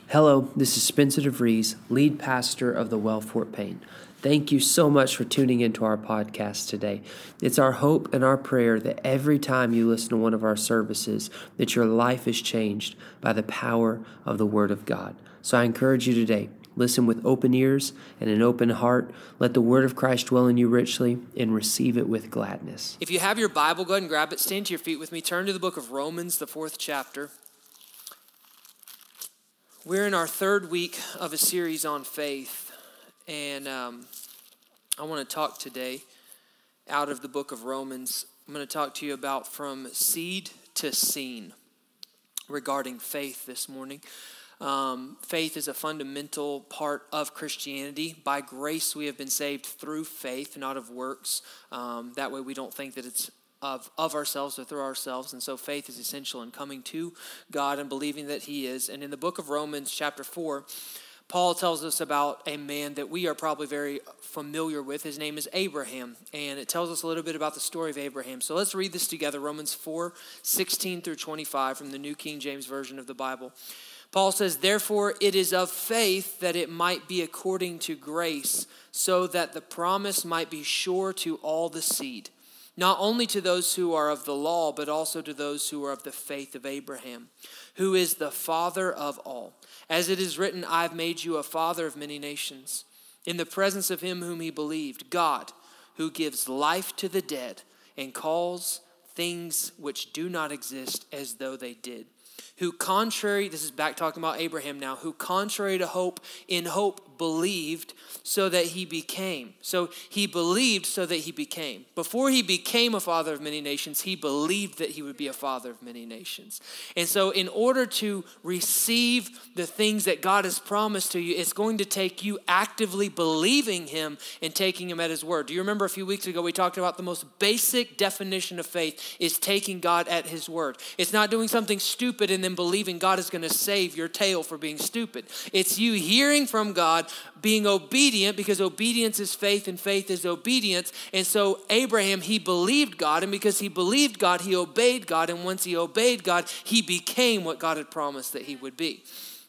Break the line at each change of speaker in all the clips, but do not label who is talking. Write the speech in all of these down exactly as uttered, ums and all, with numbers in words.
Hello, this is Spencer DeVries, lead pastor of the Well Fort Payne. Thank you so much for tuning into our podcast today. It's our hope and our prayer that every time you listen to one of our services, that your life is changed by the power of the Word of God. So I encourage you today, listen with open ears and an open heart. Let the Word of Christ dwell in you richly and receive it with gladness.
If you have your Bible, go ahead and grab it. Stand to your feet with me. Turn to the book of Romans, the fourth chapter. We're in our third week of a series on faith, and um, I want to talk today out of the book of Romans. I'm going to talk to you about from seed to scene regarding faith this morning. Um, faith is a fundamental part of Christianity. By grace, we have been saved through faith, not of works. Um, that way we don't think that it's Of, of ourselves or through ourselves. And so faith is essential in coming to God and believing that he is. And in the book of Romans chapter four, Paul tells us about a man that we are probably very familiar with. His name is Abraham. And it tells us a little bit about the story of Abraham. So let's read this together. Romans four, sixteen through twenty-five from the New King James Version of the Bible. Paul says, "Therefore it is of faith that it might be according to grace, so that the promise might be sure to all the seed. Not only to those who are of the law, but also to those who are of the faith of Abraham, who is the father of all. As it is written, I have made you a father of many nations, in the presence of him whom he believed, God, who gives life to the dead and calls things which do not exist as though they did. Who contrary," this is back talking about Abraham now, "who contrary to hope, in hope believed so that he became." So he believed so that he became. Before he became a father of many nations, he believed that he would be a father of many nations. And so in order to receive the things that God has promised to you, it's going to take you actively believing him and taking him at his word. Do you remember a few weeks ago we talked about the most basic definition of faith is taking God at his word. It's not doing something stupid and then believing God is going to save your tail for being stupid. It's you hearing from God, being obedient, because obedience is faith and faith is obedience. And so Abraham, he believed God, and because he believed God, he obeyed God. And once he obeyed God, he became what God had promised that he would be.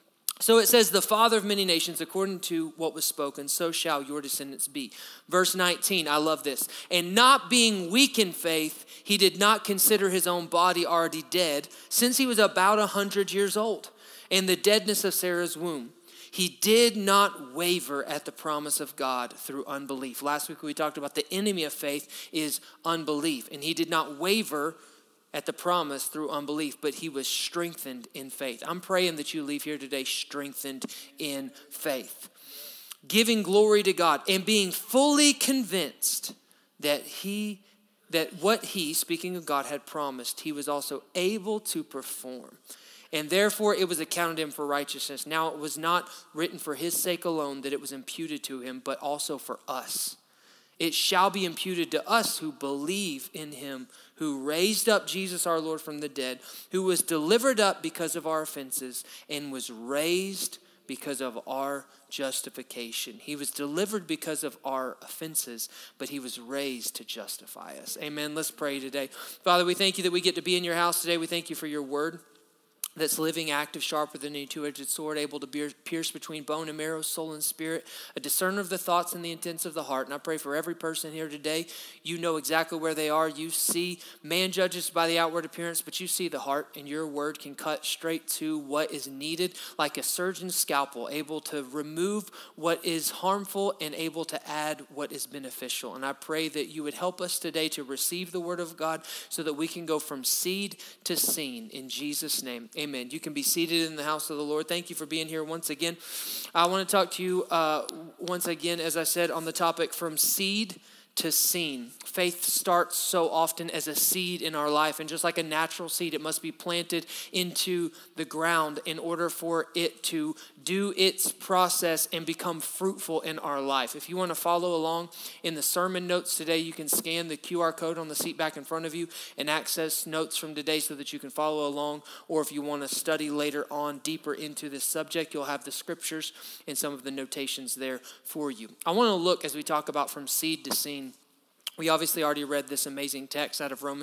So it says, the father of many nations, according to what was spoken, so shall your descendants be. Verse nineteen, I love this. And not being weak in faith, he did not consider his own body already dead, since he was about a hundred years old, and the deadness of Sarah's womb. He did not waver at the promise of God through unbelief. Last week we talked about the enemy of faith is unbelief, and he did not waver at the promise through unbelief, but he was strengthened in faith. I'm praying that you leave here today strengthened in faith, giving glory to God and being fully convinced that he, that what he, speaking of God, had promised, he was also able to perform. And therefore it was accounted him for righteousness. Now it was not written for his sake alone that it was imputed to him, but also for us. It shall be imputed to us who believe in him who raised up Jesus our Lord from the dead, who was delivered up because of our offenses and was raised because of our justification. He was delivered because of our offenses, but he was raised to justify us. Amen. Let's pray today. Father, we thank you that we get to be in your house today. We thank you for your word that's living, active, sharper than any two-edged sword, able to pierce between bone and marrow, soul and spirit, a discerner of the thoughts and the intents of the heart. And I pray for every person here today, you know exactly where they are. You see, man judges by the outward appearance, but you see the heart, and your word can cut straight to what is needed, like a surgeon's scalpel, able to remove what is harmful and able to add what is beneficial. And I pray that you would help us today to receive the word of God so that we can go from seed to scene in Jesus' name. Amen. You can be seated in the house of the Lord. Thank you for being here once again. I want to talk to you uh, once again, as I said, on the topic from seed to scene. Faith starts so often as a seed in our life, and just like a natural seed, it must be planted into the ground in order for it to do its process and become fruitful in our life. If you want to follow along in the sermon notes today, you can scan the Q R code on the seat back in front of you and access notes from today so that you can follow along. Or if you want to study later on deeper into this subject, you'll have the scriptures and some of the notations there for you. I want to look, as we talk about from seed to scene. We obviously already read this amazing text out of Romans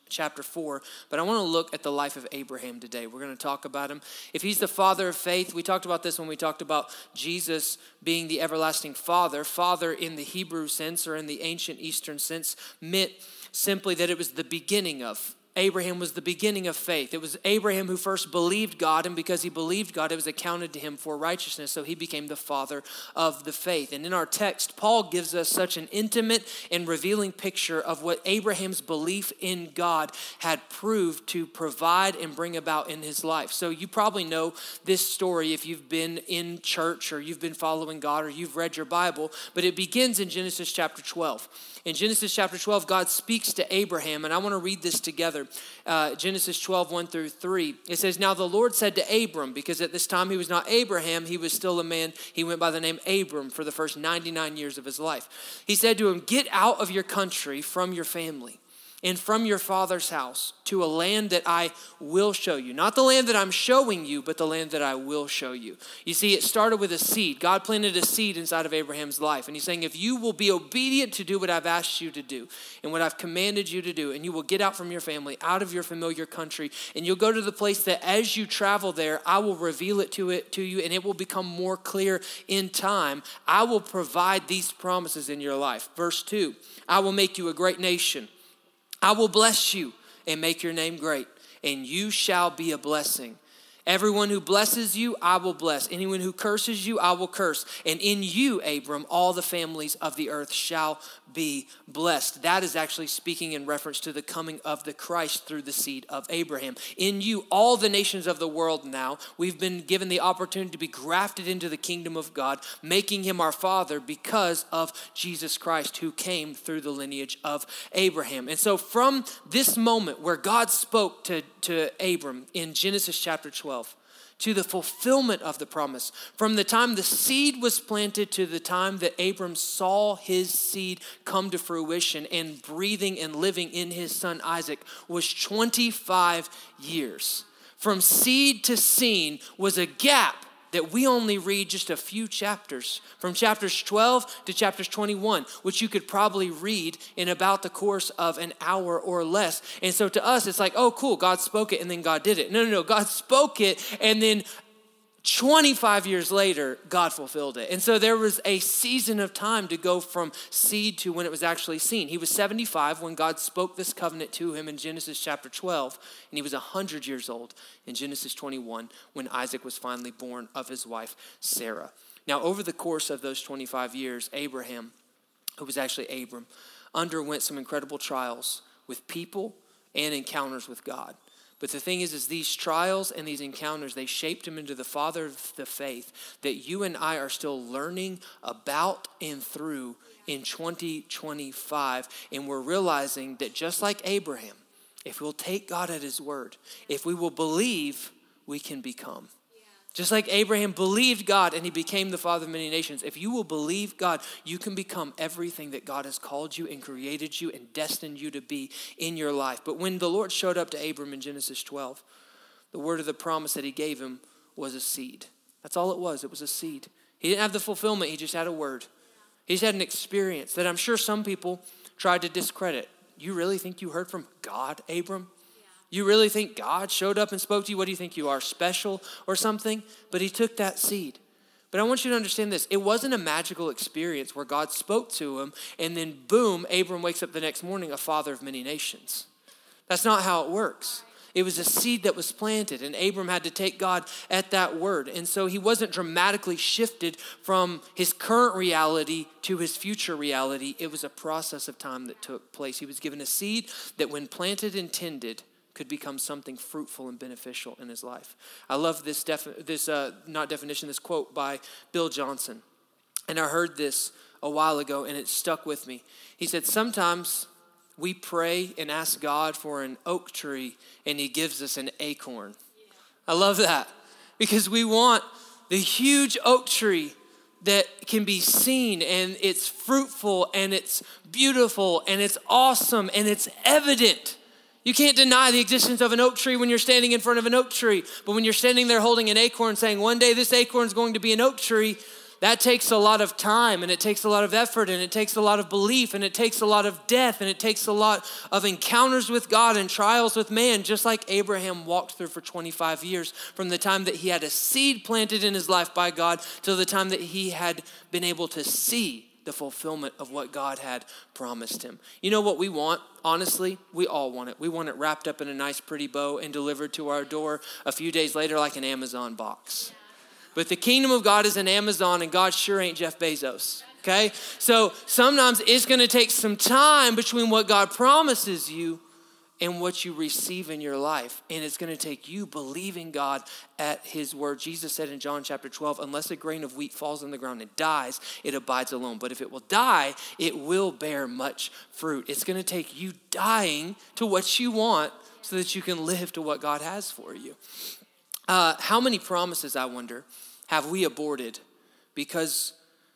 chapter four, but I want to look at the life of Abraham today. We're going to talk about him. If he's the father of faith, we talked about this when we talked about Jesus being the everlasting father. Father in the Hebrew sense or in the ancient Eastern sense meant simply that it was the beginning of. Abraham was the beginning of faith. It was Abraham who first believed God, and because he believed God, it was accounted to him for righteousness, so he became the father of the faith. And in our text, Paul gives us such an intimate and revealing picture of what Abraham's belief in God had proved to provide and bring about in his life. So you probably know this story if you've been in church or you've been following God or you've read your Bible, but it begins in Genesis chapter twelve. In Genesis chapter twelve, God speaks to Abraham, and I want to read this together. Uh, Genesis twelve, one through three. It says, "Now the Lord said to Abram," because at this time he was not Abraham, he was still a man. He went by the name Abram for the first ninety-nine years of his life. He said to him, "Get out of your country, from your family, and from your father's house to a land that I will show you." Not the land that I'm showing you, but the land that I will show you. You see, it started with a seed. God planted a seed inside of Abraham's life. And he's saying, if you will be obedient to do what I've asked you to do and what I've commanded you to do, and you will get out from your family, out of your familiar country, and you'll go to the place that as you travel there, I will reveal it to it to you, and it will become more clear in time. I will provide these promises in your life. Verse two, "I will make you a great nation. I will bless you and make your name great, and you shall be a blessing. Everyone who blesses you, I will bless. Anyone who curses you, I will curse. And in you, Abram, all the families of the earth shall be blessed." That is actually speaking in reference to the coming of the Christ through the seed of Abraham. In you, all the nations of the world now, we've been given the opportunity to be grafted into the kingdom of God, making him our father because of Jesus Christ, who came through the lineage of Abraham. And so from this moment where God spoke to, to Abram in Genesis chapter twelve, to the fulfillment of the promise, from the time the seed was planted to the time that Abram saw his seed come to fruition and breathing and living in his son Isaac, was twenty-five years. From seed to scene was a gap that we only read just a few chapters, from chapters twelve to chapters twenty-one, which you could probably read in about the course of an hour or less. And so to us, it's like, oh, cool, God spoke it and then God did it. No, no, no, God spoke it and then twenty-five years later, God fulfilled it. And so there was a season of time to go from seed to when it was actually seen. He was seventy-five when God spoke this covenant to him in Genesis chapter twelve, and he was one hundred years old in Genesis twenty-one when Isaac was finally born of his wife, Sarah. Now, over the course of those twenty-five years, Abraham, who was actually Abram, underwent some incredible trials with people and encounters with God. But the thing is, is these trials and these encounters, they shaped him into the father of the faith that you and I are still learning about and through in twenty twenty-five. And we're realizing that just like Abraham, if we'll take God at his word, if we will believe, we can become. Just like Abraham believed God and he became the father of many nations, if you will believe God, you can become everything that God has called you and created you and destined you to be in your life. But when the Lord showed up to Abram in Genesis twelve, the word of the promise that he gave him was a seed. That's all it was. It was a seed. He didn't have the fulfillment. He just had a word. He just had an experience that I'm sure some people tried to discredit. You really think you heard from God, Abram? You really think God showed up and spoke to you? What do you think, you are special or something? But he took that seed. But I want you to understand this. It wasn't a magical experience where God spoke to him and then boom, Abram wakes up the next morning a father of many nations. That's not how it works. It was a seed that was planted, and Abram had to take God at that word. And so he wasn't dramatically shifted from his current reality to his future reality. It was a process of time that took place. He was given a seed that when planted and tended could become something fruitful and beneficial in his life. I love this, defi- this uh, not definition, this quote by Bill Johnson. And I heard this a while ago, and it stuck with me. He said, sometimes we pray and ask God for an oak tree, and he gives us an acorn. Yeah. I love that, because we want the huge oak tree that can be seen, and it's fruitful, and it's beautiful, and it's awesome, and it's evident. You can't deny the existence of an oak tree when you're standing in front of an oak tree. But when you're standing there holding an acorn saying, one day this acorn is going to be an oak tree, That takes a lot of time, and it takes a lot of effort, and it takes a lot of belief, and it takes a lot of death, and it takes a lot of encounters with God and trials with man, just like Abraham walked through for twenty-five years, from the time that he had a seed planted in his life by God till the time that he had been able to see the fulfillment of what God had promised him. You know what we want? Honestly, we all want it. We want it wrapped up in a nice pretty bow and delivered to our door a few days later like an Amazon box. But the kingdom of God is an Amazon, and God sure ain't Jeff Bezos, okay? So sometimes it's going to take some time between what God promises you and what you receive in your life. And it's going to take you believing God at his word. Jesus said in John chapter twelve, unless a grain of wheat falls on the ground and dies, it abides alone. But if it will die, it will bear much fruit. It's going to take you dying to what you want so that you can live to what God has for you. Uh, how many promises, I wonder, have we aborted because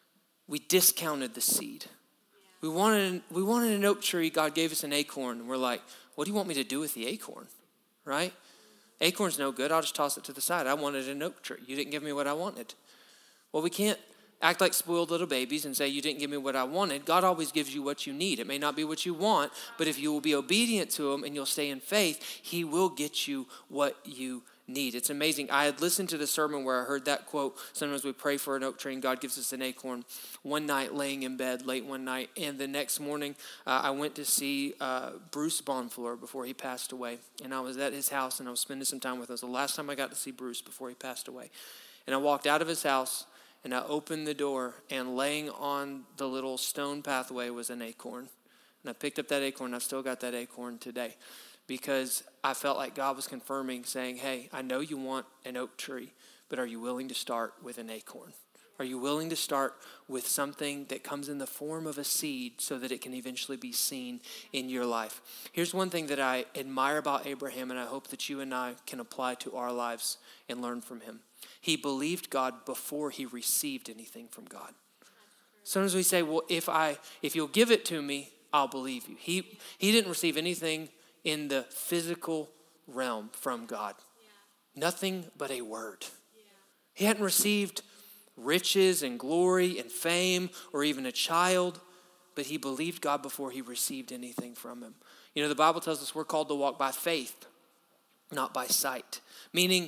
we discounted the seed? We wanted, we wanted an oak tree. God gave us an acorn. And we're like, what do you want me to do with the acorn, right? Acorn's no good. I'll just toss it to the side. I wanted an oak tree. You didn't give me what I wanted. Well, we can't act like spoiled little babies and say, you didn't give me what I wanted. God always gives you what you need. It may not be what you want, but if you will be obedient to him and you'll stay in faith, he will get you what you need. It's amazing. I had listened to the sermon where I heard that quote. Sometimes we pray for an oak tree and God gives us an acorn. One night laying in bed late one night, and the next morning uh, I went to see uh, Bruce Bonfleur before he passed away, and I was at his house and I was spending some time with him. It was the last time I got to see Bruce before he passed away. And I walked out of his house and I opened the door, and laying on the little stone pathway was an acorn. And I picked up that acorn. I've still got that acorn today, because I felt like God was confirming, saying, hey, I know you want an oak tree, but are you willing to start with an acorn? Are you willing to start with something that comes in the form of a seed so that it can eventually be seen in your life? Here's one thing that I admire about Abraham, and I hope that you and I can apply to our lives and learn from him. He believed God before he received anything from God. Sometimes we say, well, if I, if you'll give it to me, I'll believe you. He, he didn't receive anything in the physical realm from God. Yeah. Nothing but a word. Yeah. He hadn't received riches and glory and fame or even a child, but he believed God before he received anything from him. You know, the Bible tells us we're called to walk by faith, not by sight. Meaning,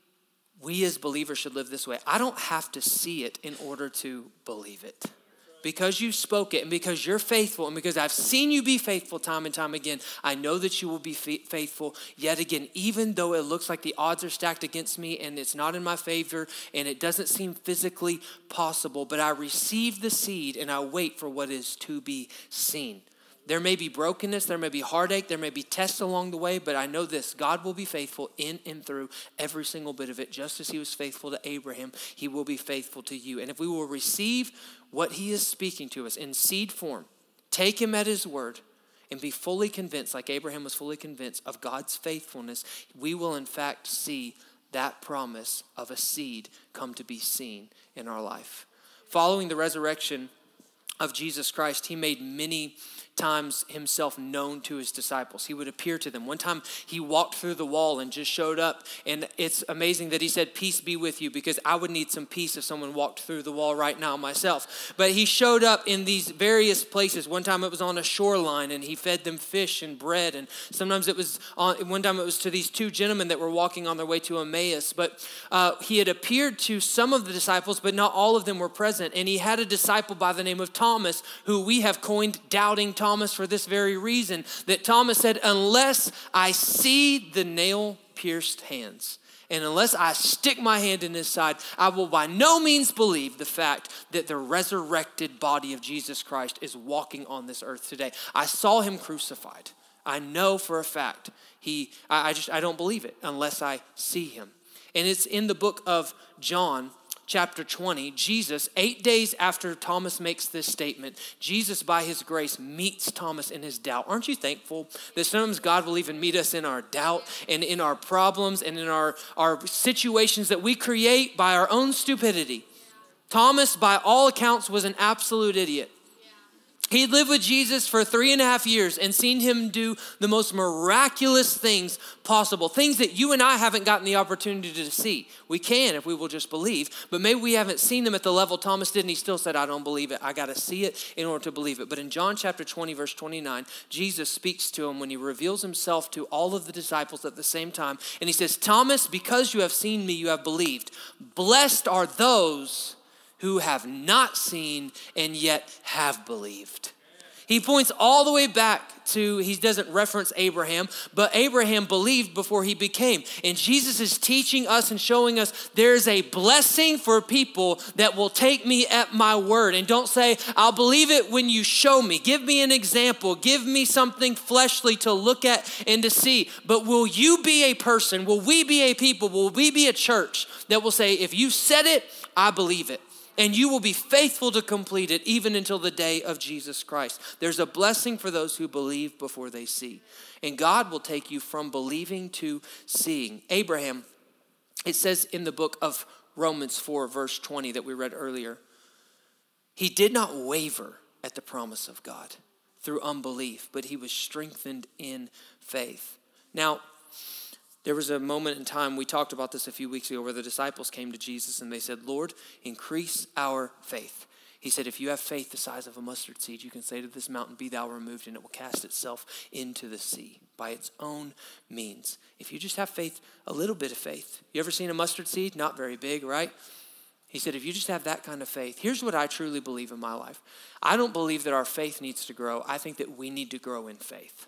we as believers should live this way. I don't have to see it in order to believe it. Because you spoke it, and because you're faithful, and because I've seen you be faithful time and time again, I know that you will be faithful yet again, even though it looks like the odds are stacked against me and it's not in my favor and it doesn't seem physically possible. But I receive the seed and I wait for what is to be seen. There may be brokenness, there may be heartache, there may be tests along the way, but I know this: God will be faithful in and through every single bit of it. Just as he was faithful to Abraham, he will be faithful to you. And if we will receive what he is speaking to us in seed form, take him at his word, and be fully convinced, like Abraham was fully convinced, of God's faithfulness, we will in fact see that promise of a seed come to be seen in our life. Following the resurrection of Jesus Christ, he made many times himself known to his disciples. He would appear to them. One time he walked through the wall and just showed up, and it's amazing that he said, peace be with you, because I would need some peace if someone walked through the wall right now myself. But he showed up in these various places. One time it was on a shoreline and he fed them fish and bread, and sometimes it was on, one time it was to these two gentlemen that were walking on their way to Emmaus. But uh, he had appeared to some of the disciples, but not all of them were present. And he had a disciple by the name of Thomas, who we have coined Doubting Thomas for this very reason, that Thomas said, unless I see the nail-pierced hands, and unless I stick my hand in his side, I will by no means believe the fact that the resurrected body of Jesus Christ is walking on this earth today. I saw him crucified. I know for a fact he, I, I just, I don't believe it unless I see him. And it's in the book of John, chapter twenty, Jesus, eight days after Thomas makes this statement, Jesus, by his grace, meets Thomas in his doubt. Aren't you thankful that sometimes God will even meet us in our doubt and in our problems and in our, our situations that we create by our own stupidity? Thomas, by all accounts, was an absolute idiot. He'd lived with Jesus for three and a half years and seen him do the most miraculous things possible, things that you and I haven't gotten the opportunity to see. We can if we will just believe, but maybe we haven't seen them at the level Thomas did, and he still said, I don't believe it. I got to see it in order to believe it. But in John chapter twenty, verse twenty-nine, Jesus speaks to him when he reveals himself to all of the disciples at the same time, and he says, Thomas, because you have seen me, you have believed. Blessed are those who have not seen and yet have believed. He points all the way back to, he doesn't reference Abraham, but Abraham believed before he became. And Jesus is teaching us and showing us there's a blessing for people that will take me at my word. And don't say, I'll believe it when you show me. Give me an example. Give me something fleshly to look at and to see. But will you be a person, will we be a people, will we be a church that will say, if you said it, I believe it. And you will be faithful to complete it even until the day of Jesus Christ. There's a blessing for those who believe before they see. And God will take you from believing to seeing. Abraham, it says in the book of Romans four, verse twenty that we read earlier, he did not waver at the promise of God through unbelief, but he was strengthened in faith. Now, there was a moment in time, we talked about this a few weeks ago, where the disciples came to Jesus and they said, Lord, increase our faith. He said, if you have faith the size of a mustard seed, you can say to this mountain, be thou removed, and it will cast itself into the sea by its own means. If you just have faith, a little bit of faith. You ever seen a mustard seed? Not very big, right? He said, if you just have that kind of faith, here's what I truly believe in my life. I don't believe that our faith needs to grow. I think that we need to grow in faith.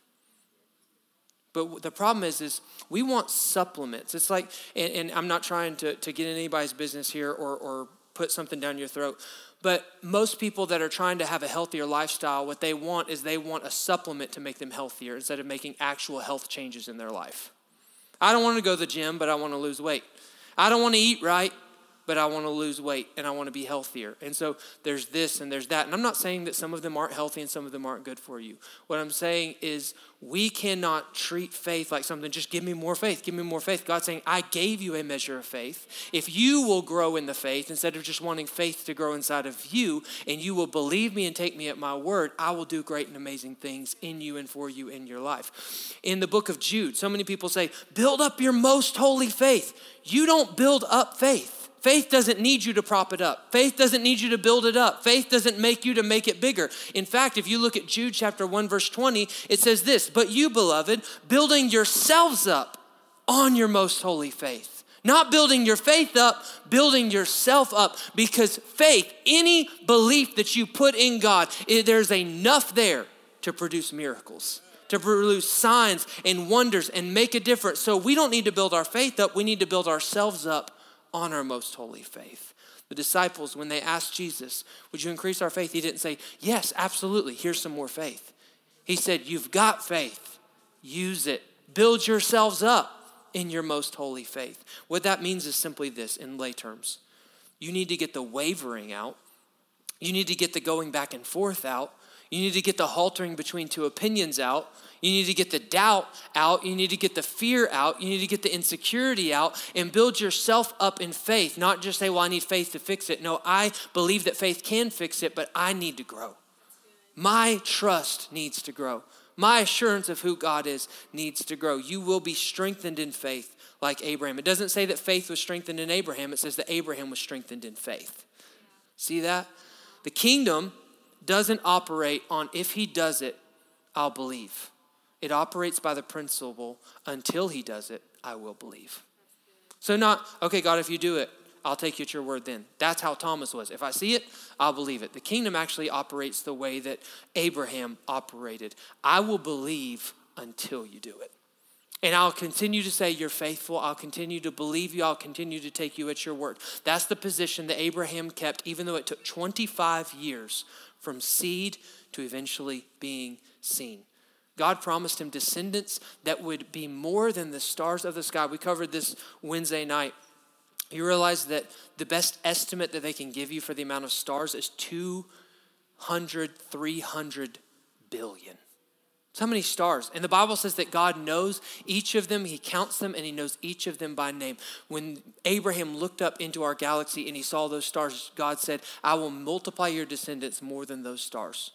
But the problem is, is we want supplements. It's like, and, and I'm not trying to, to get in anybody's business here or, or put something down your throat, but most people that are trying to have a healthier lifestyle, what they want is they want a supplement to make them healthier instead of making actual health changes in their life. I don't want to go to the gym, but I want to lose weight. I don't want to eat right, but I want to lose weight and I want to be healthier. And so there's this and there's that. And I'm not saying that some of them aren't healthy and some of them aren't good for you. What I'm saying is we cannot treat faith like something, just give me more faith, give me more faith. God's saying, I gave you a measure of faith. If you will grow in the faith, instead of just wanting faith to grow inside of you, and you will believe me and take me at my word, I will do great and amazing things in you and for you in your life. In the book of Jude, so many people say, build up your most holy faith. You don't build up faith. Faith doesn't need you to prop it up. Faith doesn't need you to build it up. Faith doesn't make you to make it bigger. In fact, if you look at Jude chapter one, verse twenty, it says this, but you, beloved, building yourselves up on your most holy faith. Not building your faith up, building yourself up, because faith, any belief that you put in God, there's enough there to produce miracles, to produce signs and wonders and make a difference. So we don't need to build our faith up. We need to build ourselves up on our most holy faith. The disciples, when they asked Jesus, would you increase our faith? He didn't say, yes, absolutely, here's some more faith. He said, you've got faith, use it. Build yourselves up in your most holy faith. What that means is simply this in lay terms. You need to get the wavering out. You need to get the going back and forth out. You need to get the haltering between two opinions out. You need to get the doubt out. You need to get the fear out. You need to get the insecurity out and build yourself up in faith. Not just say, well, I need faith to fix it. No, I believe that faith can fix it, but I need to grow. My trust needs to grow. My assurance of who God is needs to grow. You will be strengthened in faith like Abraham. It doesn't say that faith was strengthened in Abraham. It says that Abraham was strengthened in faith. See that? The kingdom doesn't operate on if he does it, I'll believe. It operates by the principle, until he does it, I will believe. So not, okay, God, if you do it, I'll take you at your word then. That's how Thomas was. If I see it, I'll believe it. The kingdom actually operates the way that Abraham operated. I will believe until you do it. And I'll continue to say you're faithful. I'll continue to believe you. I'll continue to take you at your word. That's the position that Abraham kept, even though it took twenty-five years from seed to eventually being seen. God promised him descendants that would be more than the stars of the sky. We covered this Wednesday night. You realize that the best estimate that they can give you for the amount of stars is two hundred, three hundred billion. That's how many stars. And the Bible says that God knows each of them. He counts them and he knows each of them by name. When Abraham looked up into our galaxy and he saw those stars, God said, I will multiply your descendants more than those stars.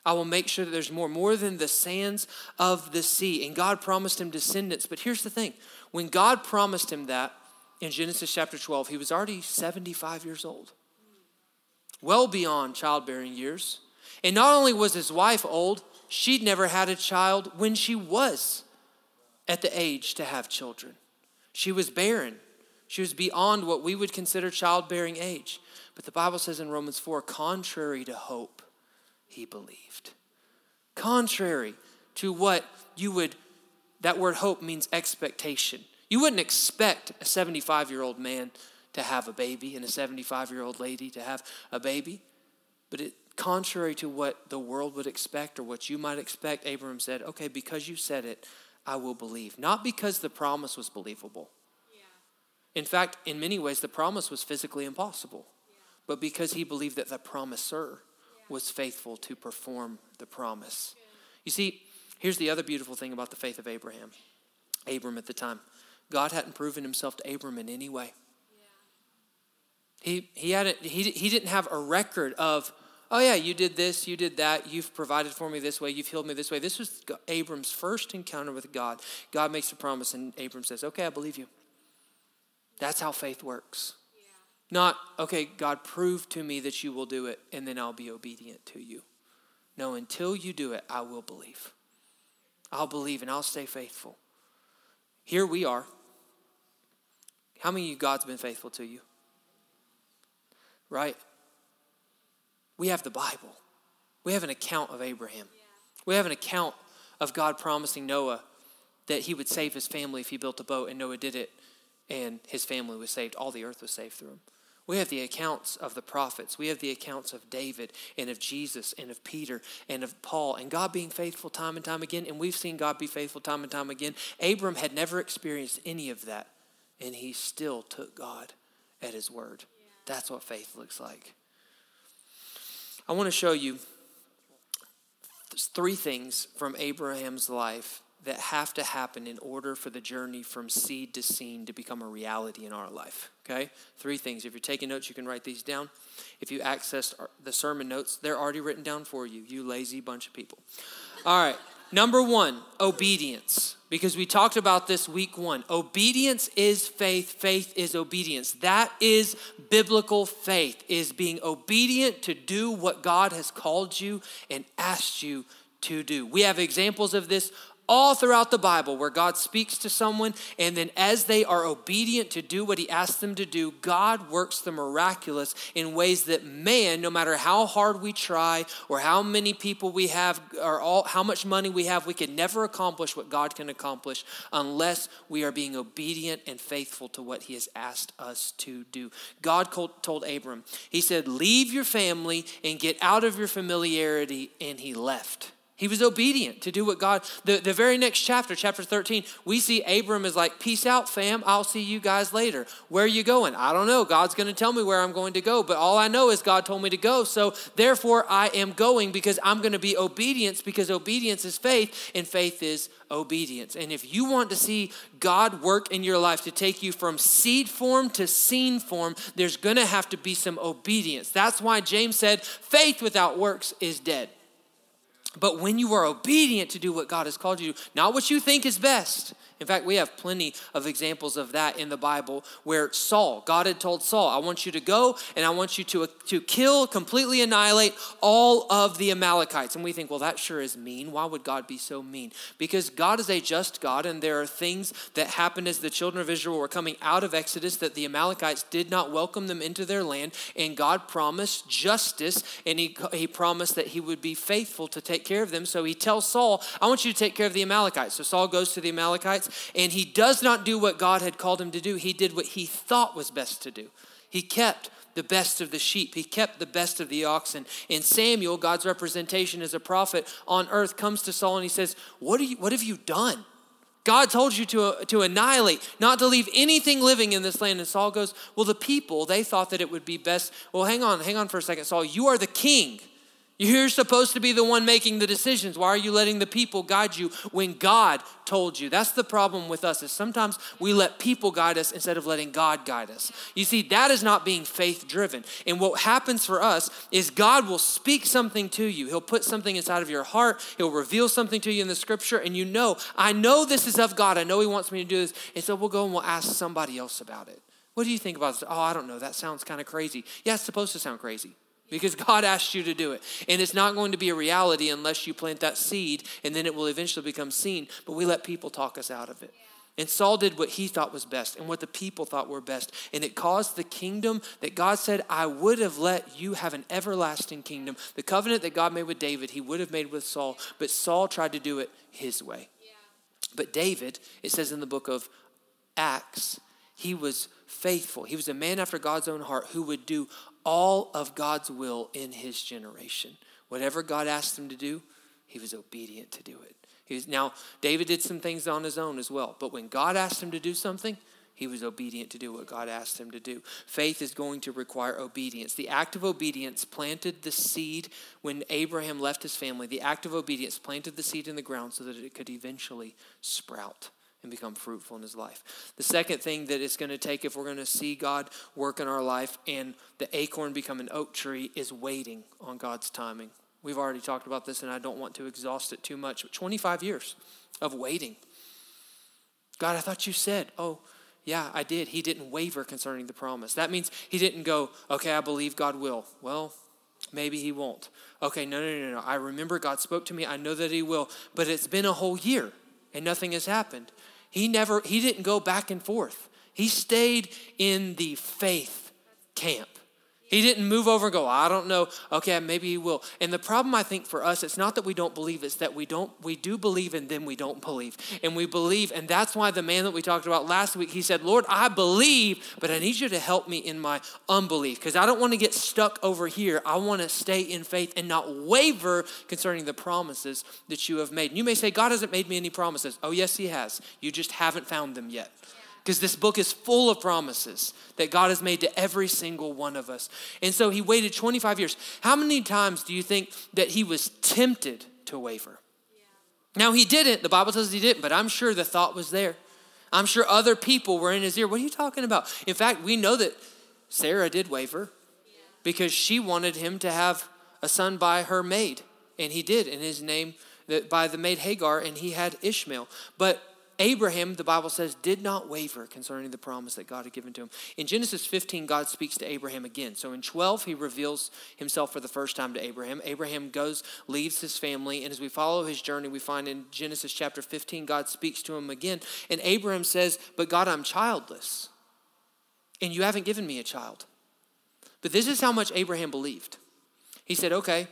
I will make sure that there's more, more than the sands of the sea. And God promised him descendants. But here's the thing. When God promised him that in Genesis chapter twelve, he was already seventy-five years old. Well beyond childbearing years. And not only was his wife old, she'd never had a child when she was at the age to have children. She was barren. She was beyond what we would consider childbearing age. But the Bible says in Romans four, contrary to hope, he believed. Contrary to what you would, that word hope means expectation. You wouldn't expect a seventy-five-year-old man to have a baby and a seventy-five-year-old lady to have a baby. But it, contrary to what the world would expect or what you might expect, Abraham said, okay, because you said it, I will believe. Not because the promise was believable. Yeah. In fact, in many ways, the promise was physically impossible. Yeah. But because he believed that the promiser yeah. was faithful to perform the promise. Yeah. You see, here's the other beautiful thing about the faith of Abraham. Abram at the time. God hadn't proven himself to Abram in any way. He he hadn't he he didn't have a record of, oh yeah, you did this, you did that, you've provided for me this way, you've healed me this way. This was Abram's first encounter with God. God makes a promise and Abram says, okay, I believe you. That's how faith works. Yeah. Not, okay, God, prove to me that you will do it and then I'll be obedient to you. No, until you do it, I will believe. I'll believe and I'll stay faithful. Here we are. How many of you God's been faithful to you? Right? We have the Bible. We have an account of Abraham. Yeah. We have an account of God promising Noah that he would save his family if he built a boat, and Noah did it, and his family was saved. All the earth was saved through him. We have the accounts of the prophets. We have the accounts of David and of Jesus and of Peter and of Paul and God being faithful time and time again. And we've seen God be faithful time and time again. Abram had never experienced any of that, and he still took God at his word. Yeah. That's what faith looks like. I want to show you three things from Abraham's life that have to happen in order for the journey from seed to scene to become a reality in our life, okay? Three things. If you're taking notes, you can write these down. If you access the sermon notes, they're already written down for you, you lazy bunch of people. All right, number one, obedience, because we talked about this week one. Obedience is faith. Faith is obedience. That is biblical faith, is being obedient to do what God has called you and asked you to do. We have examples of this all throughout the Bible where God speaks to someone, and then as they are obedient to do what he asks them to do, God works the miraculous in ways that man, no matter how hard we try or how many people we have or all, how much money we have, we can never accomplish what God can accomplish unless we are being obedient and faithful to what he has asked us to do. God told Abram, he said, leave your family and get out of your familiarity, and he left. He was obedient to do what God, the, the very next chapter, chapter thirteen, we see Abram is like, peace out, fam. I'll see you guys later. Where are you going? I don't know. God's going to tell me where I'm going to go. But all I know is God told me to go. So therefore I am going because I'm going to be obedience, because obedience is faith and faith is obedience. And if you want to see God work in your life to take you from seed form to scene form, there's going to have to be some obedience. That's why James said, faith without works is dead. But when you are obedient to do what God has called you to do, not what you think is best. In fact, we have plenty of examples of that in the Bible where Saul, God had told Saul, I want you to go and I want you to, to kill, completely annihilate all of the Amalekites. And we think, well, that sure is mean. Why would God be so mean? Because God is a just God, and there are things that happened as the children of Israel were coming out of Exodus that the Amalekites did not welcome them into their land. And God promised justice, and he, he promised that he would be faithful to take care of them. So he tells Saul, I want you to take care of the Amalekites. So Saul goes to the Amalekites, and he does not do what God had called him to do. He did what he thought was best to do. He kept the best of the sheep. He kept the best of the oxen. And Samuel, God's representation as a prophet on earth, comes to Saul and he says, what, are you, what have you done? God told you to, uh, to annihilate, not to leave anything living in this land. And Saul goes, well, the people, they thought that it would be best. Well, hang on, hang on for a second, Saul. You are the king. You're supposed to be the one making the decisions. Why are you letting the people guide you when God told you? That's the problem with us, is sometimes we let people guide us instead of letting God guide us. You see, that is not being faith driven. And what happens for us is God will speak something to you. He'll put something inside of your heart. He'll reveal something to you in the scripture. And you know, I know this is of God. I know he wants me to do this. And so we'll go and we'll ask somebody else about it. What do you think about this? Oh, I don't know. That sounds kind of crazy. Yeah, it's supposed to sound crazy. Because God asked you to do it. And it's not going to be a reality unless you plant that seed, and then it will eventually become seen. But we let people talk us out of it. And Saul did what he thought was best and what the people thought were best. And it caused the kingdom that God said, I would have let you have an everlasting kingdom. The covenant that God made with David, he would have made with Saul. But Saul tried to do it his way. But David, it says in the book of Acts, he was faithful. He was a man after God's own heart who would do all of God's will in his generation. Whatever God asked him to do, he was obedient to do it. He was, now, David did some things on his own as well. But when God asked him to do something, he was obedient to do what God asked him to do. Faith is going to require obedience. The act of obedience planted the seed when Abraham left his family. The act of obedience planted the seed in the ground so that it could eventually sprout and become fruitful in his life. The second thing that it's going to take if we're going to see God work in our life and the acorn become an oak tree is waiting on God's timing. We've already talked about this and I don't want to exhaust it too much, but twenty-five years of waiting. God, I thought you said, oh, yeah, I did. He didn't waver concerning the promise. That means he didn't go, okay, I believe God will. Well, maybe he won't. Okay, no, no, no, no. I remember God spoke to me. I know that he will, but it's been a whole year and nothing has happened. He never, he didn't go back and forth. He stayed in the faith camp. He didn't move over and go, I don't know. Okay, maybe he will. And the problem I think for us, it's not that we don't believe, it's that we don't, we do believe and then we don't believe. And we believe, and that's why the man that we talked about last week, he said, Lord, I believe, but I need you to help me in my unbelief because I don't want to get stuck over here. I want to stay in faith and not waver concerning the promises that you have made. And you may say, God hasn't made me any promises. Oh, yes, he has. You just haven't found them yet. Because this book is full of promises that God has made to every single one of us. And so he waited twenty-five years. How many times do you think that he was tempted to waver? Yeah. Now he didn't. The Bible says he didn't, but I'm sure the thought was there. I'm sure other people were in his ear. What are you talking about? In fact, we know that Sarah did waver yeah. because she wanted him to have a son by her maid. And he did in his name by the maid Hagar, and he had Ishmael. But Abraham, the Bible says, did not waver concerning the promise that God had given to him. In Genesis fifteen, God speaks to Abraham again. So in twelve, he reveals himself for the first time to Abraham. Abraham goes, leaves his family, and as we follow his journey, we find in Genesis chapter fifteen, God speaks to him again. And Abraham says, but God, I'm childless, and you haven't given me a child. But this is how much Abraham believed. He said, okay,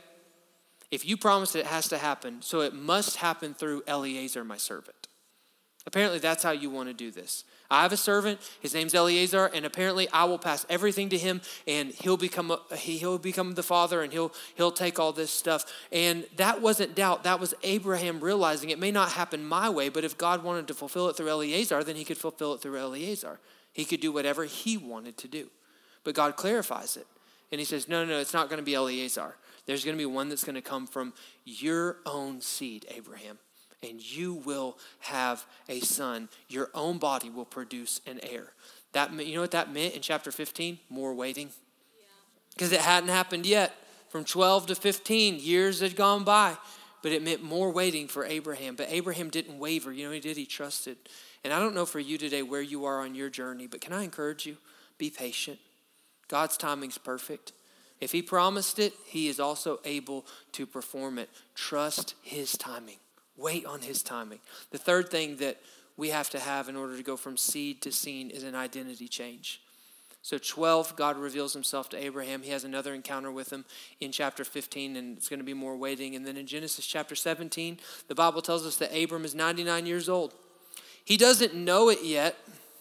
if you promised it, it has to happen, so it must happen through Eliezer, my servant. Apparently, that's how you want to do this. I have a servant. His name's Eliezer, and apparently, I will pass everything to him, and he'll become a, he'll become the father, and he'll he'll take all this stuff. And that wasn't doubt. That was Abraham realizing it may not happen my way, but if God wanted to fulfill it through Eliezer, then he could fulfill it through Eliezer. He could do whatever he wanted to do. But God clarifies it, and he says, no, no, it's not going to be Eliezer. There's going to be one that's going to come from your own seed, Abraham. And you will have a son. Your own body will produce an heir. That, you know what that meant in chapter fifteen? More waiting. Because yeah. it hadn't happened yet. From twelve to fifteen, years had gone by. But it meant more waiting for Abraham. But Abraham didn't waver. You know what he did? He trusted. And I don't know for you today where you are on your journey, but can I encourage you? Be patient. God's timing's perfect. If he promised it, he is also able to perform it. Trust his timing. Wait on his timing. The third thing that we have to have in order to go from seed to scene is an identity change. So twelve, God reveals himself to Abraham. He has another encounter with him in chapter fifteen, and it's going to be more waiting. And then in Genesis chapter seventeen, the Bible tells us that Abram is ninety-nine years old. He doesn't know it yet,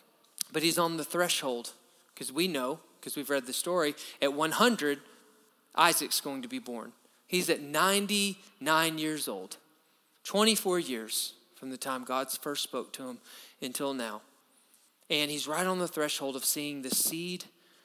but he's on the threshold because we know, because we've read the story, at one hundred, Isaac's going to be born. He's at ninety-nine years old. twenty-four years from the time God first spoke to him until now. And he's right on the threshold of seeing the seed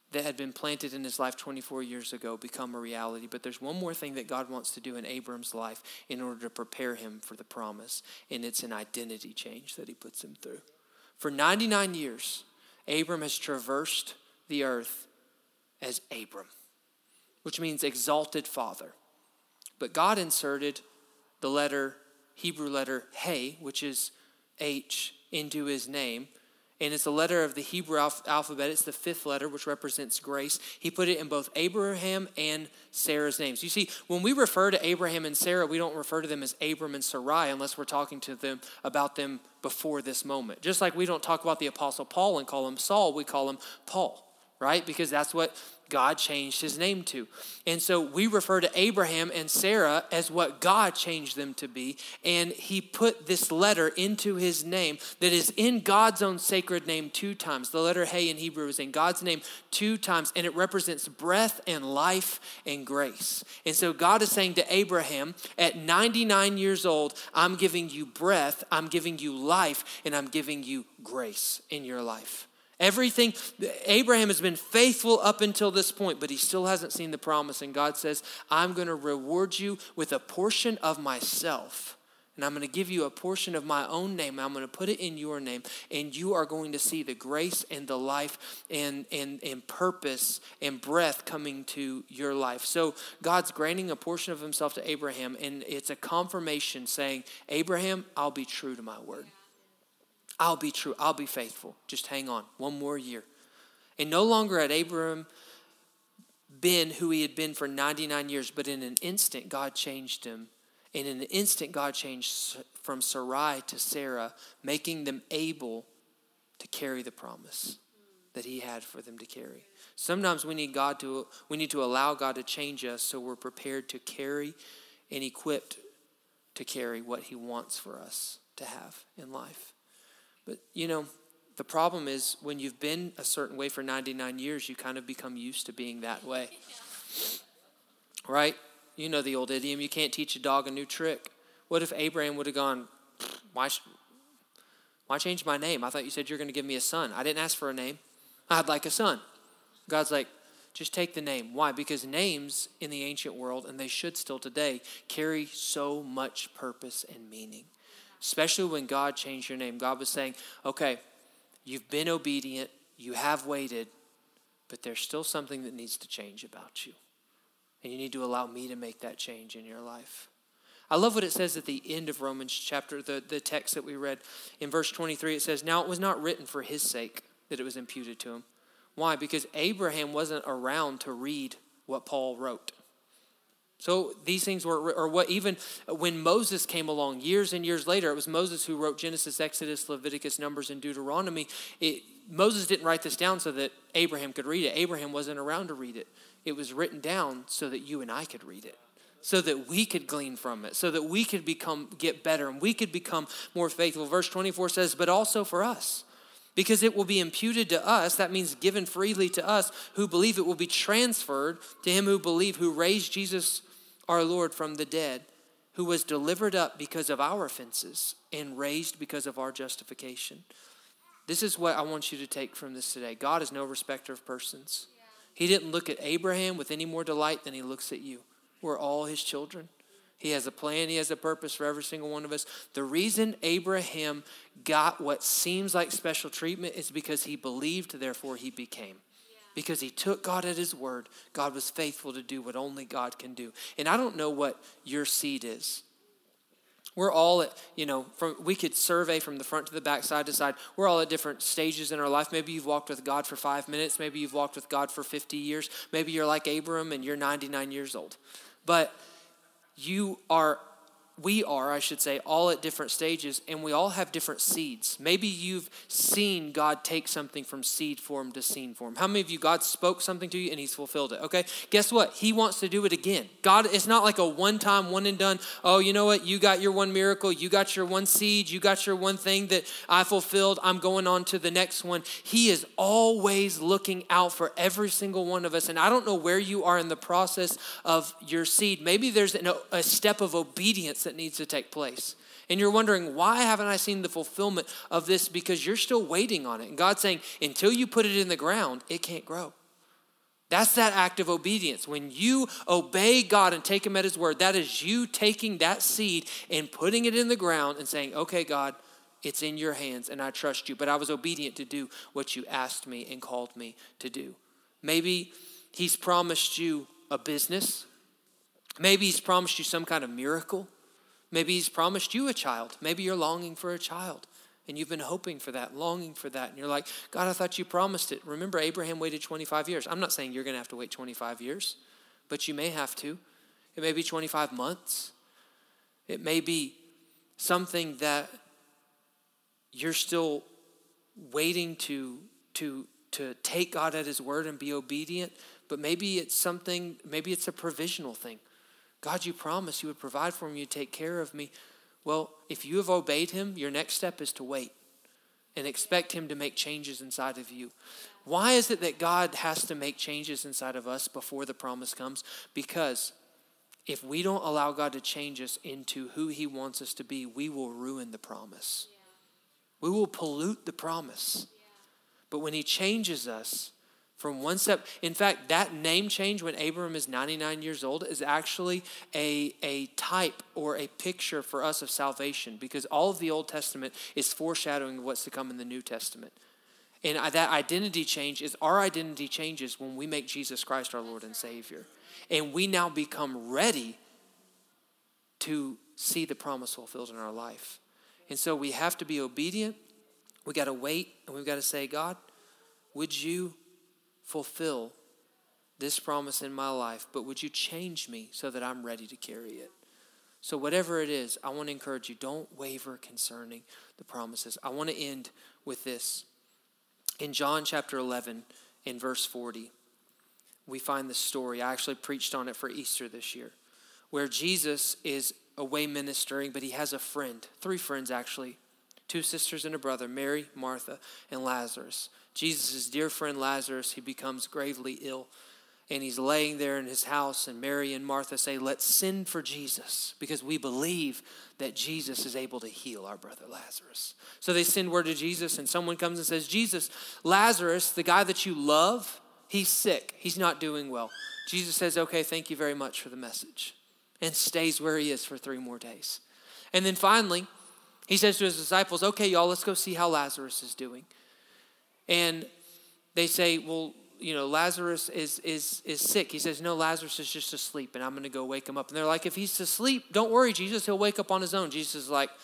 that had been planted in his life twenty-four years ago become a reality. But there's one more thing that God wants to do in Abram's life in order to prepare him for the promise, and it's an identity change that he puts him through. For ninety-nine years, Abram has traversed the earth as Abram, which means exalted father. But God inserted the letter, Hebrew letter He, which is H, into his name. And it's a letter of the Hebrew alph- alphabet. It's the fifth letter, which represents grace. He put it in both Abraham and Sarah's names. You see, when we refer to Abraham and Sarah, we don't refer to them as Abram and Sarai unless we're talking to them about them before this moment. Just like we don't talk about the Apostle Paul and call him Saul, we call him Paul, right? Because that's what God changed his name to. And so we refer to Abraham and Sarah as what God changed them to be. And he put this letter into his name that is in God's own sacred name two times. The letter He in Hebrew is in God's name two times, and it represents breath and life and grace. And so God is saying to Abraham, at ninety-nine years old, I'm giving you breath, I'm giving you life, and I'm giving you grace in your life. Everything, Abraham has been faithful up until this point, but he still hasn't seen the promise. And God says, I'm going to reward you with a portion of myself. And I'm going to give you a portion of my own name. I'm going to put it in your name. And you are going to see the grace and the life and, and, and purpose and breath coming to your life. So God's granting a portion of himself to Abraham. And it's a confirmation saying, Abraham, I'll be true to my word. I'll be true. I'll be faithful. Just hang on one more year. And no longer had Abraham been who he had been for ninety-nine years, but in an instant, God changed him. And in an instant, God changed from Sarai to Sarah, making them able to carry the promise that he had for them to carry. Sometimes we need God to, we need to allow God to change us so we're prepared to carry and equipped to carry what he wants for us to have in life. But, you know, the problem is when you've been a certain way for ninety-nine years, you kind of become used to being that way. Right? You know the old idiom, you can't teach a dog a new trick. What if Abraham would have gone, why, why change my name? I thought you said you're going to give me a son. I didn't ask for a name. I'd like a son. God's like, just take the name. Why? Because names in the ancient world, and they should still today, carry so much purpose and meaning. Especially when God changed your name. God was saying, okay, you've been obedient, you have waited, but there's still something that needs to change about you. And you need to allow me to make that change in your life. I love what it says at the end of Romans chapter, the, the text that we read. In verse twenty-three, it says, now it was not written for his sake that it was imputed to him. Why? Because Abraham wasn't around to read what Paul wrote. So these things were, or what even when Moses came along years and years later, it was Moses who wrote Genesis, Exodus, Leviticus, Numbers, and Deuteronomy. It, Moses didn't write this down so that Abraham could read it. Abraham wasn't around to read it. It was written down so that you and I could read it, so that we could glean from it, so that we could become, get better, and we could become more faithful. Verse twenty-four says, but also for us. Because it will be imputed to us, that means given freely to us who believe. It will be transferred to him who believe, who raised Jesus our Lord from the dead, who was delivered up because of our offenses and raised because of our justification. This is what I want you to take from this today. God is no respecter of persons. He didn't look at Abraham with any more delight than he looks at you. We're all his children. He has a plan. He has a purpose for every single one of us. The reason Abraham got what seems like special treatment is because he believed, therefore he became. Because he took God at his word. God was faithful to do what only God can do. And I don't know what your seed is. We're all at, you know, from we could survey from the front to the back, side to side. We're all at different stages in our life. Maybe you've walked with God for five minutes. Maybe you've walked with God for fifty years. Maybe you're like Abram and you're ninety-nine years old. But you are, we are, I should say, all at different stages, and we all have different seeds. Maybe you've seen God take something from seed form to seed form. How many of you, God spoke something to you and he's fulfilled it? Okay, guess what? He wants to do it again. God, it's not like a one-time, one and done. Oh, you know what? You got your one miracle. You got your one seed. You got your one thing that I fulfilled. I'm going on to the next one. He is always looking out for every single one of us. And I don't know where you are in the process of your seed. Maybe there's an, a step of obedience that needs to take place. And you're wondering, why haven't I seen the fulfillment of this? Because you're still waiting on it. And God's saying, until you put it in the ground, it can't grow. That's that act of obedience. When you obey God and take him at his word, that is you taking that seed and putting it in the ground and saying, okay, God, it's in your hands and I trust you. But I was obedient to do what you asked me and called me to do. Maybe he's promised you a business. Maybe he's promised you some kind of miracle. Maybe he's promised you a child. Maybe you're longing for a child. And you've been hoping for that, longing for that. And you're like, God, I thought you promised it. Remember, Abraham waited twenty-five years. I'm not saying you're going to have to wait twenty-five years, but you may have to. It may be twenty-five months. It may be something that you're still waiting to, to, to take God at his word and be obedient. But maybe it's something, maybe it's a provisional thing. God, you promised you would provide for me, you'd take care of me. Well, if you have obeyed him, your next step is to wait and expect him to make changes inside of you. Why is it that God has to make changes inside of us before the promise comes? Because if we don't allow God to change us into who he wants us to be, we will ruin the promise. We will pollute the promise. But when he changes us from one step, in fact, that name change when Abram is ninety-nine years old is actually a, a type or a picture for us of salvation, because all of the Old Testament is foreshadowing what's to come in the New Testament. And that identity change is our identity changes when we make Jesus Christ our Lord and Savior. And we now become ready to see the promise fulfilled in our life. And so we have to be obedient. We got to wait, and we've got to say, God, would you fulfill this promise in my life, but would you change me so that I'm ready to carry it? So whatever it is, I want to encourage you, don't waver concerning the promises. I want to end with this. In John chapter eleven, in verse forty, we find this story. I actually preached on it for Easter this year, where Jesus is away ministering, but he has a friend, three friends actually, two sisters and a brother, Mary, Martha, and Lazarus. Jesus' dear friend Lazarus, he becomes gravely ill, and he's laying there in his house, and Mary and Martha say, let's send for Jesus, because we believe that Jesus is able to heal our brother Lazarus. So they send word to Jesus, and someone comes and says, Jesus, Lazarus, the guy that you love, he's sick. He's not doing well. Jesus says, okay, thank you very much for the message, and stays where he is for three more days. And then finally, he says to his disciples, okay, y'all, let's go see how Lazarus is doing. And they say, well, you know, Lazarus is is is sick. He says, no, Lazarus is just asleep, and I'm going to go wake him up. And they're like, if he's asleep, don't worry, Jesus, he'll wake up on his own. Jesus is like,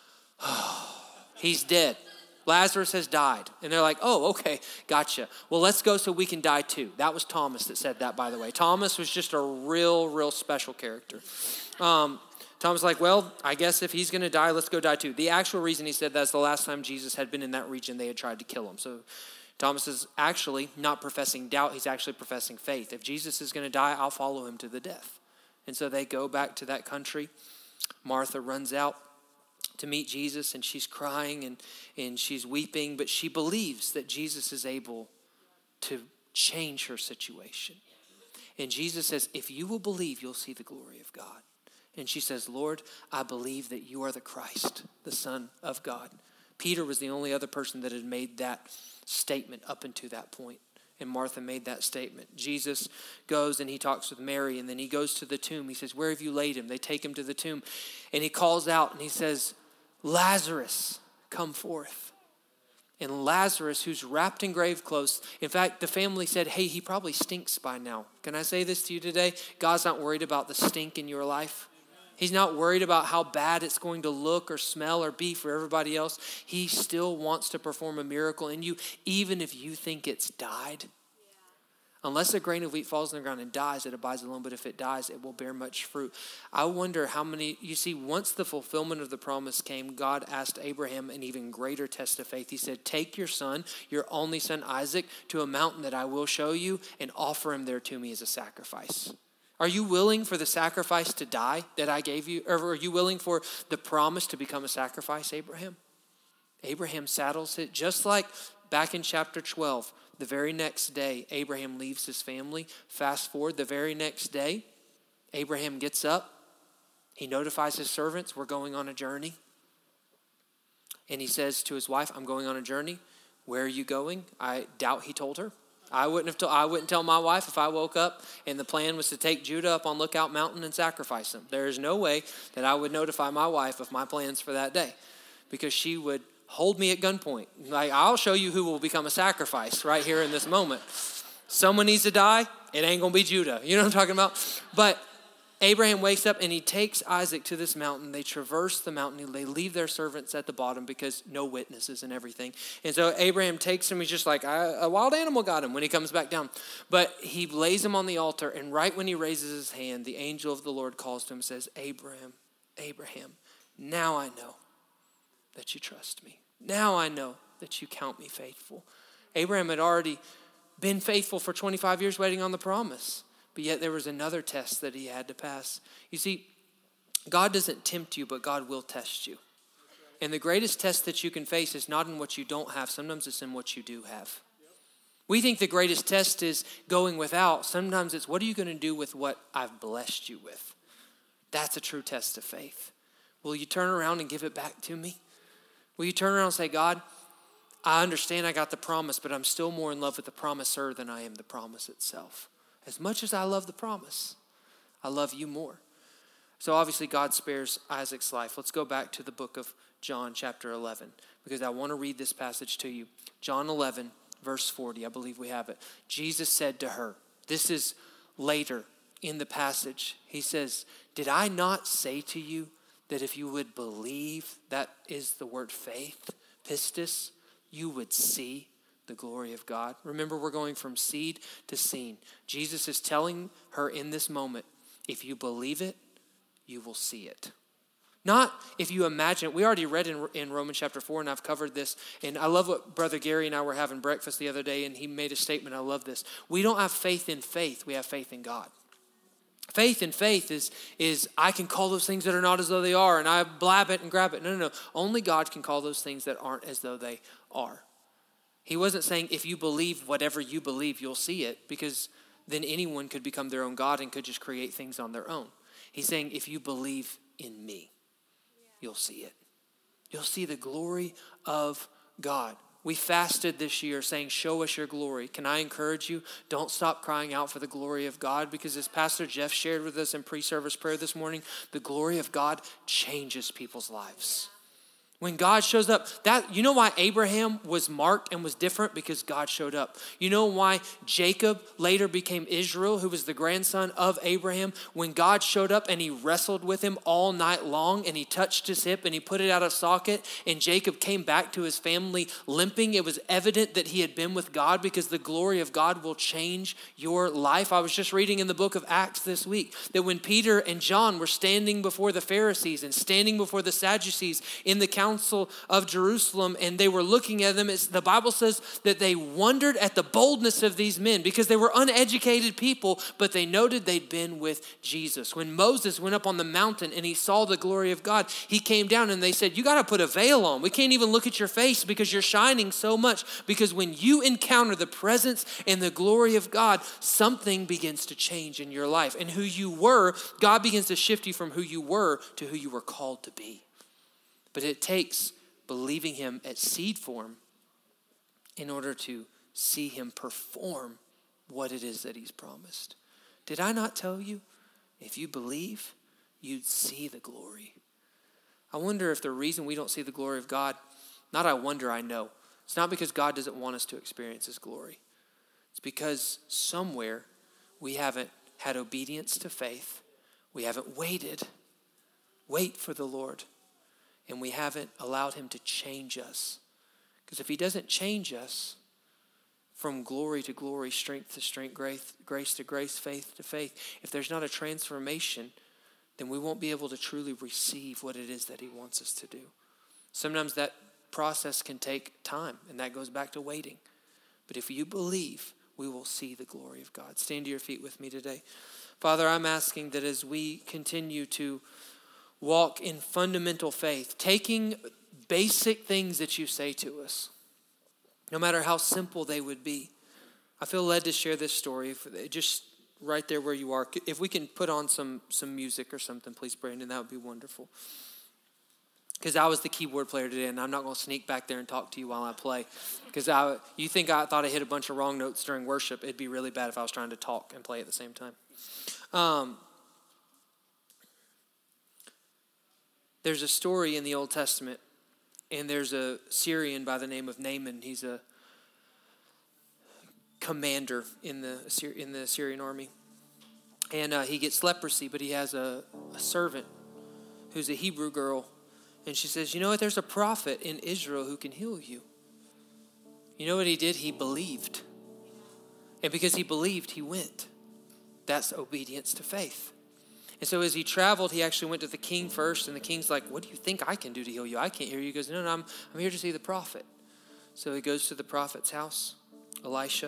oh, he's dead. Lazarus has died. And they're like, oh, okay, gotcha. Well, let's go so we can die too. That was Thomas that said that, by the way. Thomas was just a real, real special character. Um, Thomas was like, well, I guess if he's going to die, let's go die too. The actual reason he said that is the last time Jesus had been in that region, they had tried to kill him. So Thomas is actually not professing doubt. He's actually professing faith. If Jesus is going to die, I'll follow him to the death. And so they go back to that country. Martha runs out to meet Jesus, and she's crying and, and she's weeping, but she believes that Jesus is able to change her situation. And Jesus says, if you will believe, you'll see the glory of God. And she says, Lord, I believe that you are the Christ, the Son of God. Peter was the only other person that had made that statement up until that point. And Martha made that statement. Jesus goes and he talks with Mary, and then he goes to the tomb. He says, where have you laid him? They take him to the tomb, and he calls out and he says, Lazarus, come forth. And Lazarus, who's wrapped in grave clothes, in fact, the family said, hey, he probably stinks by now. Can I say this to you today? God's not worried about the stink in your life. He's not worried about how bad it's going to look or smell or be for everybody else. He still wants to perform a miracle in you, even if you think it's died. Yeah. Unless a grain of wheat falls in the ground and dies, it abides alone. But if it dies, it will bear much fruit. I wonder how many, you see, once the fulfillment of the promise came, God asked Abraham an even greater test of faith. He said, take your son, your only son Isaac, to a mountain that I will show you, and offer him there to me as a sacrifice. Are you willing for the sacrifice to die that I gave you? Or are you willing for the promise to become a sacrifice, Abraham? Abraham saddles it, just like back in chapter twelve. The very next day, Abraham leaves his family. Fast forward, the very next day, Abraham gets up. He notifies his servants, we're going on a journey. And he says to his wife, I'm going on a journey. Where are you going? I doubt he told her. I wouldn't have. To, I wouldn't tell my wife if I woke up and the plan was to take Judah up on Lookout Mountain and sacrifice him. There is no way that I would notify my wife of my plans for that day, because she would hold me at gunpoint. Like, I'll show you who will become a sacrifice right here in this moment. Someone needs to die. It ain't gonna be Judah. You know what I'm talking about? But Abraham wakes up and he takes Isaac to this mountain. They traverse the mountain. They leave their servants at the bottom because no witnesses and everything. And so Abraham takes him. He's just like, a wild animal got him when he comes back down. But he lays him on the altar. And right when he raises his hand, the angel of the Lord calls to him and says, Abraham, Abraham, now I know that you trust me. Now I know that you count me faithful. Abraham had already been faithful for twenty-five years waiting on the promise. But yet there was another test that he had to pass. You see, God doesn't tempt you, but God will test you. And the greatest test that you can face is not in what you don't have. Sometimes it's in what you do have. We think the greatest test is going without. Sometimes it's, what are you going to do with what I've blessed you with? That's a true test of faith. Will you turn around and give it back to me? Will you turn around and say, God, I understand I got the promise, but I'm still more in love with the promiser than I am the promise itself. As much as I love the promise, I love you more. So obviously God spares Isaac's life. Let's go back to the book of John chapter eleven, because I want to read this passage to you. John eleven, verse forty, I believe we have it. Jesus said to her, this is later in the passage. He says, did I not say to you that if you would believe, that is the word faith, pistis, you would see the glory of God? Remember, we're going from seed to scene. Jesus is telling her in this moment, if you believe it, you will see it. Not if you imagine it. We already read in, in Romans chapter four, and I've covered this. And I love what Brother Gary and I were having breakfast the other day, and he made a statement. I love this. We don't have faith in faith. We have faith in God. Faith in faith is, is I can call those things that are not as though they are, and I blab it and grab it. No, no, no. Only God can call those things that aren't as though they are. He wasn't saying if you believe whatever you believe, you'll see it, because then anyone could become their own God and could just create things on their own. He's saying if you believe in me, you'll see it. You'll see the glory of God. We fasted this year saying, show us your glory. Can I encourage you? Don't stop crying out for the glory of God, because as Pastor Jeff shared with us in pre-service prayer this morning, the glory of God changes people's lives. When God shows up, that you know why Abraham was marked and was different? Because God showed up. You know why Jacob later became Israel, who was the grandson of Abraham? When God showed up and he wrestled with him all night long, and he touched his hip and he put it out of socket, and Jacob came back to his family limping, it was evident that he had been with God, because the glory of God will change your life. I was just reading in the book of Acts this week that when Peter and John were standing before the Pharisees and standing before the Sadducees in the council of Jerusalem, and they were looking at them, it's, the Bible says that they wondered at the boldness of these men, because they were uneducated people, but they noted they'd been with Jesus. When Moses went up on the mountain and he saw the glory of God, he came down and they said, you got to put a veil on. We can't even look at your face because you're shining so much. Because when you encounter the presence and the glory of God, something begins to change in your life. And who you were, God begins to shift you from who you were to who you were called to be. But it takes believing him at seed form in order to see him perform what it is that he's promised. Did I not tell you? If you believe, you'd see the glory. I wonder if the reason we don't see the glory of God, not I wonder, I know. It's not because God doesn't want us to experience his glory. It's because somewhere we haven't had obedience to faith. We haven't waited. Wait for the Lord. And we haven't allowed him to change us. Because if he doesn't change us from glory to glory, strength to strength, grace, grace to grace, faith to faith, if there's not a transformation, then we won't be able to truly receive what it is that he wants us to do. Sometimes that process can take time, and that goes back to waiting. But if you believe, we will see the glory of God. Stand to your feet with me today. Father, I'm asking that as we continue to walk in fundamental faith, taking basic things that you say to us, no matter how simple they would be. I feel led to share this story, just right there where you are. If we can put on some, some music or something, please, Brandon, that would be wonderful. because I was the keyboard player today, and I'm not going to sneak back there and talk to you while I play. Because I, you think I thought I hit a bunch of wrong notes during worship. It'd be really bad if I was trying to talk and play at the same time. Um, there's a story in the Old Testament, and there's a Syrian by the name of Naaman. He's a commander in the in the Syrian army. And uh, he gets leprosy, but he has a, a servant who's a Hebrew girl. And she says, you know what, there's a prophet in Israel who can heal you. You know what he did? He believed. And because he believed, he went. That's obedience to faith. And so as he traveled, he actually went to the king first. And the king's like, what do you think I can do to heal you? I can't heal you. He goes, no, no, I'm, I'm here to see the prophet. So he goes to the prophet's house, Elisha.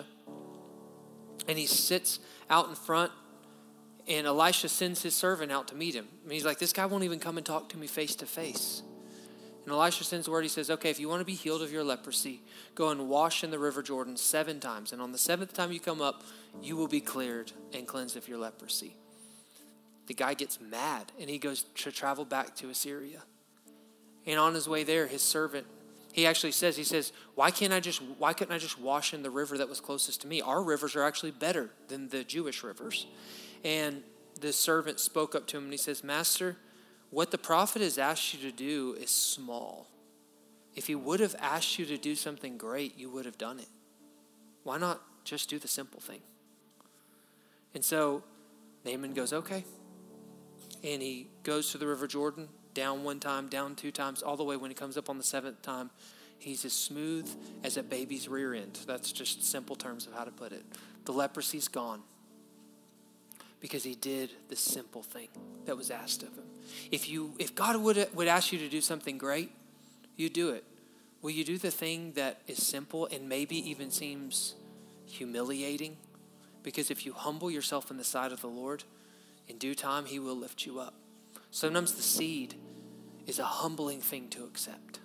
And he sits out in front. And Elisha sends his servant out to meet him. And he's like, this guy won't even come and talk to me face to face. And Elisha sends word. He says, okay, if you want to be healed of your leprosy, go and wash in the river Jordan seven times. And on the seventh time you come up, you will be cleared and cleansed of your leprosy. The guy gets mad and he goes to travel back to Assyria. And on his way there, his servant, he actually says, he says, why can't I just, why couldn't I just wash in the river that was closest to me? Our rivers are actually better than the Jewish rivers. And the servant spoke up to him and he says, Master, what the prophet has asked you to do is small. If he would have asked you to do something great, you would have done it. Why not just do the simple thing? And so Naaman goes, okay. And he goes to the river Jordan, down one time, down two times, all the way when he comes up on the seventh time, he's as smooth as a baby's rear end. That's just simple terms of how to put it. The leprosy's gone. Because he did the simple thing that was asked of him. If you, if God would would ask you to do something great, you do it. Will you do the thing that is simple and maybe even seems humiliating? Because if you humble yourself in the sight of the Lord, in due time he will lift you up. Sometimes the seed is a humbling thing to accept.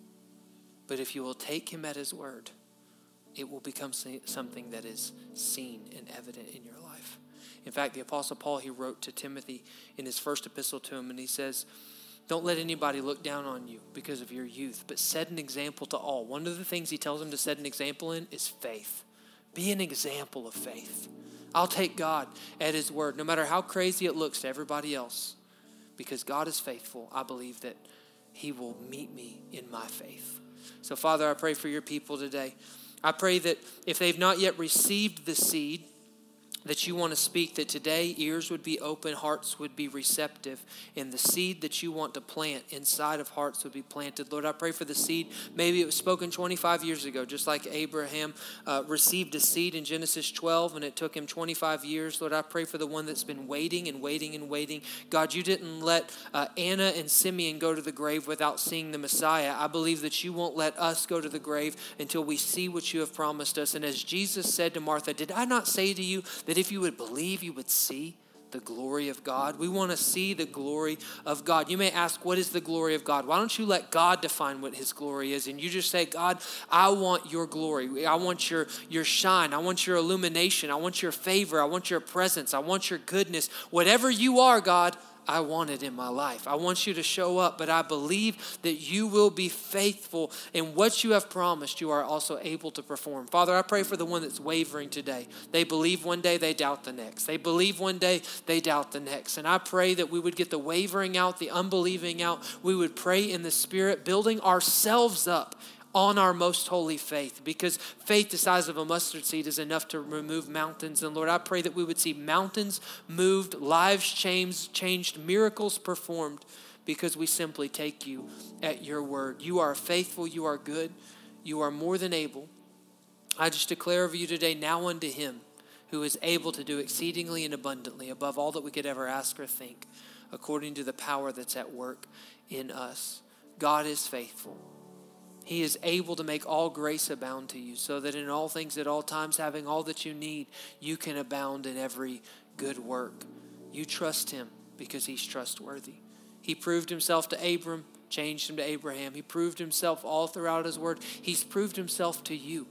But if you will take him at his word, it will become something that is seen and evident in your life. In fact, the Apostle Paul, he wrote to Timothy in his first epistle to him, and he says, don't let anybody look down on you because of your youth, but set an example to all. One of the things he tells him to set an example in is faith. Be an example of faith. I'll take God at his word, no matter how crazy it looks to everybody else. Because God is faithful, I believe that he will meet me in my faith. So, Father, I pray for your people today. I pray that if they've not yet received the seed, that you want to speak, that today ears would be open, hearts would be receptive, and the seed that you want to plant inside of hearts would be planted. Lord, I pray for the seed. Maybe it was spoken twenty-five years ago, just like Abraham uh, received a seed in Genesis twelve, and it took him twenty-five years. Lord, I pray for the one that's been waiting and waiting and waiting. God, you didn't let uh, Anna and Simeon go to the grave without seeing the Messiah. I believe that you won't let us go to the grave until we see what you have promised us. And as Jesus said to Martha, did I not say to you that if you would believe, you would see the glory of God? We want to see the glory of God. You may ask, what is the glory of God? Why don't you let God define what his glory is? And you just say, God, I want your glory. I want your, your shine. I want your illumination. I want your favor. I want your presence. I want your goodness. Whatever you are, God, I want it in my life. I want you to show up, but I believe that you will be faithful in what you have promised. You are also able to perform. Father, I pray for the one that's wavering today. They believe one day, they doubt the next. They believe one day, they doubt the next. And I pray that we would get the wavering out, the unbelieving out. We would pray in the Spirit, building ourselves up on our most holy faith, because faith the size of a mustard seed is enough to remove mountains. And Lord, I pray that we would see mountains moved, lives changed, changed, miracles performed, because we simply take you at your word. You are faithful, you are good, you are more than able. I just declare over you today, now unto him who is able to do exceedingly and abundantly above all that we could ever ask or think, according to the power that's at work in us. God is faithful. He is able to make all grace abound to you, so that in all things at all times, having all that you need, you can abound in every good work. You trust him because he's trustworthy. He proved himself to Abram, changed him to Abraham. He proved himself all throughout his word. He's proved himself to you.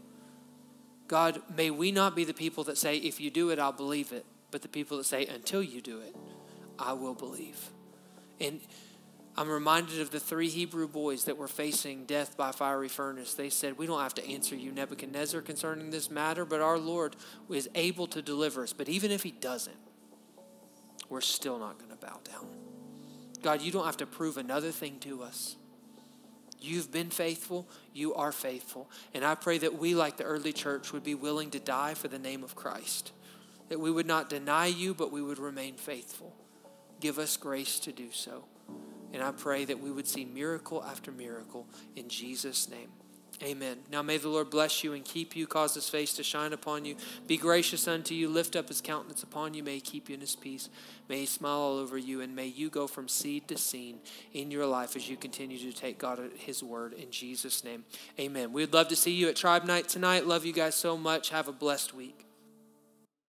God, may we not be the people that say, if you do it, I'll believe it, but the people that say, until you do it, I will believe. And I'm reminded of the three Hebrew boys that were facing death by fiery furnace. They said, we don't have to answer you, Nebuchadnezzar, concerning this matter, but our Lord is able to deliver us. But even if he doesn't, we're still not going to bow down. God, you don't have to prove another thing to us. You've been faithful. You are faithful. And I pray that we, like the early church, would be willing to die for the name of Christ. That we would not deny you, but we would remain faithful. Give us grace to do so. And I pray that we would see miracle after miracle in Jesus' name. Amen. Now may the Lord bless you and keep you, cause his face to shine upon you, be gracious unto you, lift up his countenance upon you, may he keep you in his peace, may he smile all over you, and may you go from seed to scene in your life as you continue to take God at his word in Jesus' name. Amen. We'd love to see you at Tribe Night tonight. Love you guys so much. Have a blessed week.